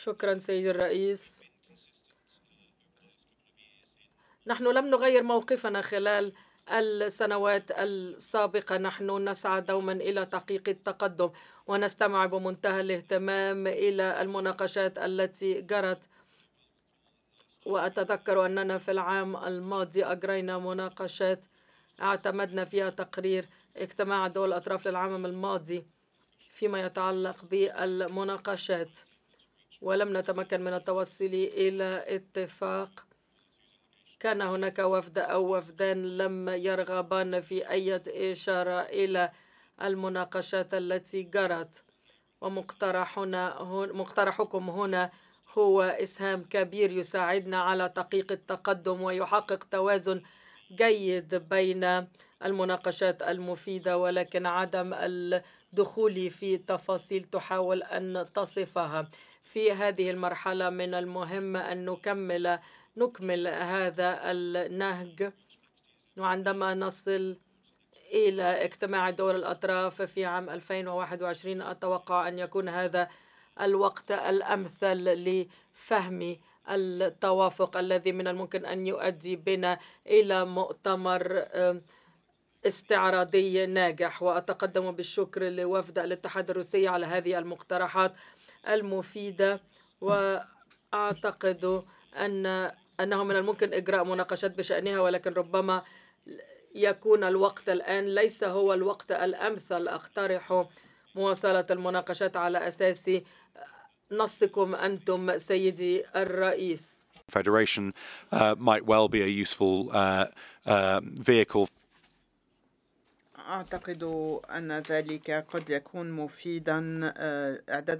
شكرا سيدي الرئيس. نحن لم نغير موقفنا خلال السنوات السابقة. نحن نسعى دوما إلى تحقيق التقدم ونستمع بمنتهى الاهتمام إلى المناقشات التي جرت. وأتذكر أننا في العام الماضي أجرينا مناقشات اعتمدنا فيها تقرير اجتماع دول الأطراف للعام الماضي فيما يتعلق بالمناقشات، ولم نتمكن من التوصل إلى اتفاق. كان هناك وفد أو وفدان لم يرغبان في أي إشارة إلى المناقشات التي جرت، ومقترحكم هنا هو إسهام كبير يساعدنا على تحقيق التقدم ويحقق توازن جيد بين المناقشات المفيدة، ولكن عدم الدخول في تفاصيل تحاول أن تصفها. في هذه المرحلة من المهم أن نكمل هذا النهج، وعندما نصل إلى اجتماع دول الأطراف في عام 2021 أتوقع أن يكون هذا الوقت الأمثل لفهم التوافق الذي من الممكن أن يؤدي بنا إلى مؤتمر استعراضي ناجح. وأتقدم بالشكر لوفد الاتحاد الروسي على هذه المقترحات المفيدة، وأعتقد أنه من الممكن إجراء مناقشات بشأنها، ولكن ربما يكون الوقت الآن ليس هو الوقت الأمثل. أقترح مواصلة المناقشات على أساس نصكم أنتم سيدي الرئيس. Federation might well be a useful vehicle. أعتقد أن ذلك قد يكون مفيدا. إعداد